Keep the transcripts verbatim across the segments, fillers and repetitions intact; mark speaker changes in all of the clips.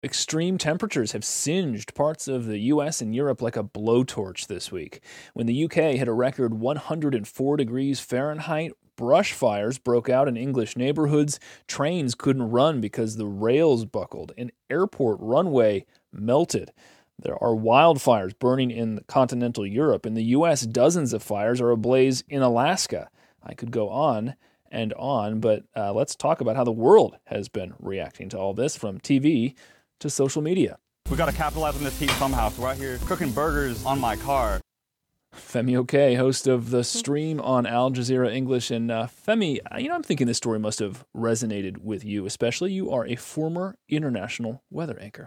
Speaker 1: Extreme temperatures have singed parts of the U S and Europe like a blowtorch this week. When the U K hit a record one hundred four degrees Fahrenheit, brush fires broke out in English neighborhoods, trains couldn't run because the rails buckled, an airport runway melted. There are wildfires burning in continental Europe. In the U S, dozens of fires are ablaze in Alaska. I could go on and on, but uh, let's talk about how the world has been reacting to all this, from T V to social media.
Speaker 2: We got to capitalize on this heat somehow, so we're out here cooking burgers on my car.
Speaker 1: Femi Oke, host of The Stream on Al Jazeera English. And uh, Femi, you know, I'm thinking this story must have resonated with you, especially. You are a former international weather anchor.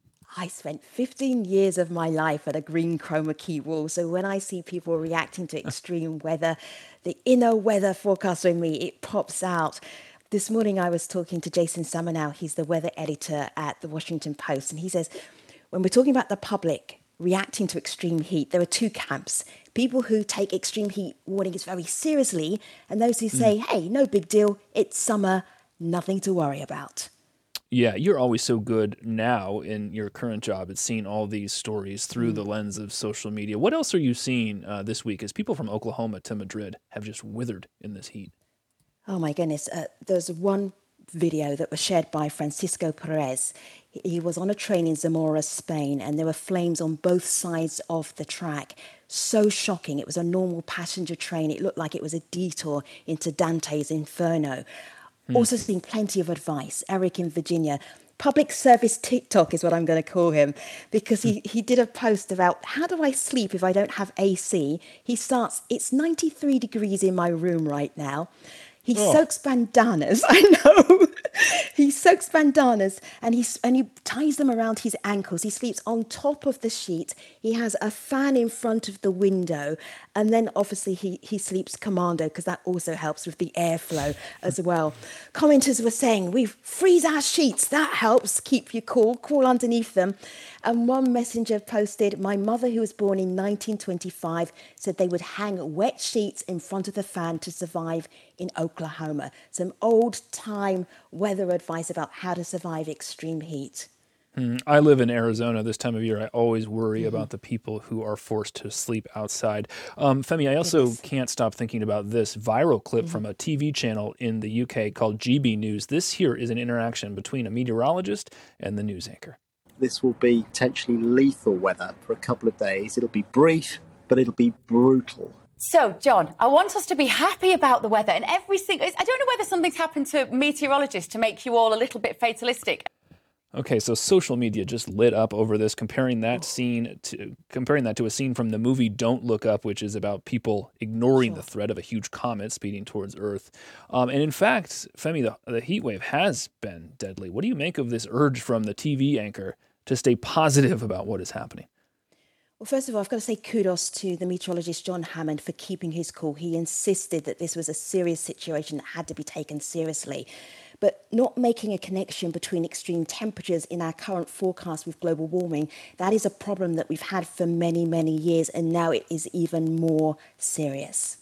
Speaker 3: I spent fifteen years of my life at a green chroma key wall. So when I see people reacting to extreme weather, the inner weather forecaster in me, it pops out. This morning I was talking to Jason Samanow. He's the weather editor at the Washington Post. And he says, when we're talking about the public reacting to extreme heat, there are two camps. People who take extreme heat warnings very seriously, and those who say, mm. hey, no big deal, it's summer, nothing to worry about.
Speaker 1: Yeah, you're always so good now in your current job at seeing all these stories through mm. the lens of social media. What else are you seeing uh, this week as people from Oklahoma to Madrid have just withered in this heat?
Speaker 3: Oh, my goodness. Uh, there's one video that was shared by Francisco Perez. He was on a train in Zamora, Spain, and there were flames on both sides of the track. So shocking. It was a normal passenger train. It looked like it was a detour into Dante's Inferno. Hmm. Also seeing plenty of advice. Eric in Virginia. Public service TikTok is what I'm going to call him, because he, he did a post about how do I sleep if I don't have A C? He starts, it's ninety-three degrees in my room right now. He oh. soaks bandanas. I know. He soaks bandanas and he, and he ties them around his ankles. He sleeps on top of the sheet. He has a fan in front of the window. And then obviously he, he sleeps commando, because that also helps with the airflow as well. Commenters were saying, we freeze our sheets. That helps keep you cool. Crawl underneath them. And one messenger posted, my mother, who was born in nineteen twenty-five, said they would hang wet sheets in front of the fan to survive in Oklahoma. Some old-time weather advice about how to survive extreme heat.
Speaker 1: Mm, I live in Arizona this time of year. I always worry mm-hmm. about the people who are forced to sleep outside. Um, Femi, I also yes. can't stop thinking about this viral clip mm-hmm. from a T V channel in the U K called G B News. This here is an interaction between a meteorologist and the news anchor.
Speaker 4: This will be potentially lethal weather for a couple of days. It'll be brief, but it'll be brutal.
Speaker 5: So, John, I want us to be happy about the weather, and every single... I don't know whether something's happened to meteorologists to make you all a little bit fatalistic.
Speaker 1: Okay, so social media just lit up over this, comparing that scene to comparing that to a scene from the movie Don't Look Up, which is about people ignoring sure. the threat of a huge comet speeding towards Earth. Um, and in fact, Femi, the, the heat wave has been deadly. What do you make of this urge from the T V anchor to stay positive about what is happening?
Speaker 3: Well, first of all, I've got to say kudos to the meteorologist John Hammond for keeping his cool. He insisted that this was a serious situation that had to be taken seriously. But not making a connection between extreme temperatures in our current forecast with global warming, that is a problem that we've had for many, many years, and now it is even more serious.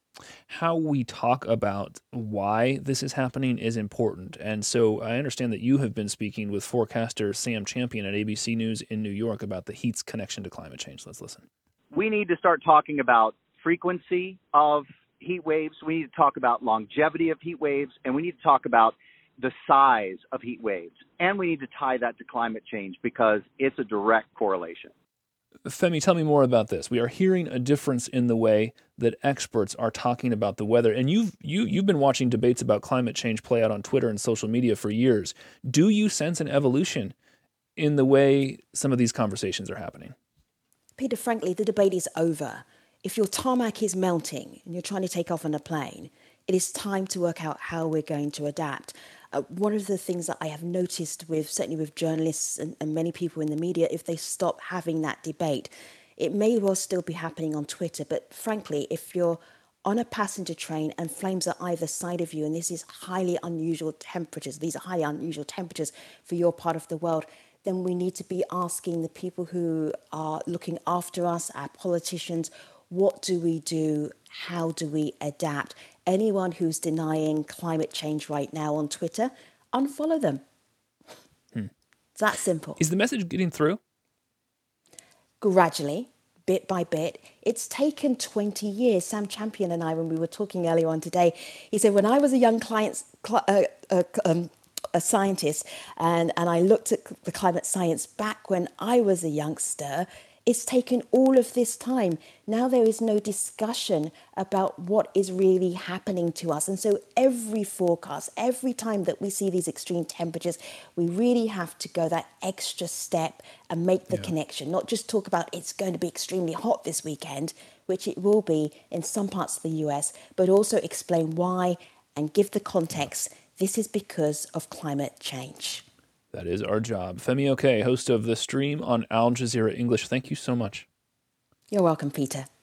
Speaker 1: How we talk about why this is happening is important. And so I understand that you have been speaking with forecaster Sam Champion at A B C News in New York about the heat's connection to climate change. Let's listen.
Speaker 6: We need to start talking about frequency of heat waves. We need to talk about longevity of heat waves, and we need to talk about the size of heat waves. And we need to tie that to climate change, because it's a direct correlation.
Speaker 1: Femi, tell me more about this. We are hearing a difference in the way that experts are talking about the weather. And you've, you, you've been watching debates about climate change play out on Twitter and social media for years. Do you sense an evolution in the way some of these conversations are happening?
Speaker 3: Peter, frankly, the debate is over. If your tarmac is melting and you're trying to take off on a plane, it is time to work out how we're going to adapt. Uh, one of the things that I have noticed with, certainly with journalists and, and many people in the media, if they stop having that debate, it may well still be happening on Twitter. But frankly, if you're on a passenger train and flames are either side of you, and this is highly unusual temperatures, these are highly unusual temperatures for your part of the world, then we need to be asking the people who are looking after us, our politicians, what do we do? How do we adapt? Anyone who's denying climate change right now on Twitter, unfollow them.
Speaker 1: Hmm.
Speaker 3: It's that simple.
Speaker 1: Is the message getting through?
Speaker 3: Gradually, bit by bit. It's taken twenty years. Sam Champion and I, when we were talking earlier on today, he said, when I was a young client, cl- uh, uh, um, a scientist, and, and I looked at the climate science back when I was a youngster, it's taken all of this time. Now there is no discussion about what is really happening to us. And so every forecast, every time that we see these extreme temperatures, we really have to go that extra step and make the yeah. connection, not just talk about it's going to be extremely hot this weekend, which it will be in some parts of the U S, but also explain why and give the context. This is because of climate change.
Speaker 1: That is our job. Femi Oke, host of The Stream on Al Jazeera English. Thank you so much.
Speaker 3: You're welcome, Peter.